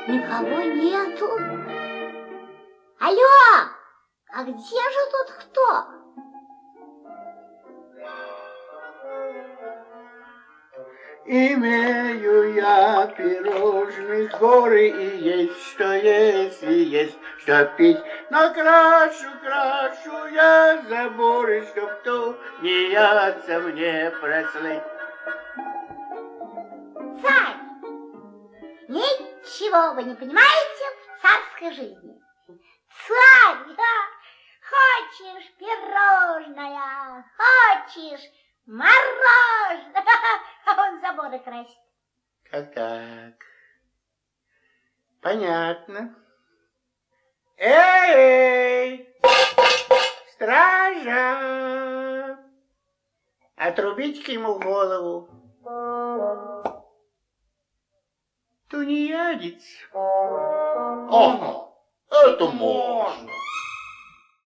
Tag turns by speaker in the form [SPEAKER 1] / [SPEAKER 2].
[SPEAKER 1] Никого нету. Алло, а где же тут кто?
[SPEAKER 2] Имею я пирожных горы, и есть что есть, и есть что пить. Но крашу я заборы, чтоб тунеядца мне прослыть.
[SPEAKER 1] Царь, ничего вы не понимаете в царской жизни. Царь, хочешь пирожное, хочешь мороженое, а он заборы красит.
[SPEAKER 2] Как так? Понятно. Эй! Стража! Отрубите-ка ему голову. Тунеядец.
[SPEAKER 3] Ага, это можно.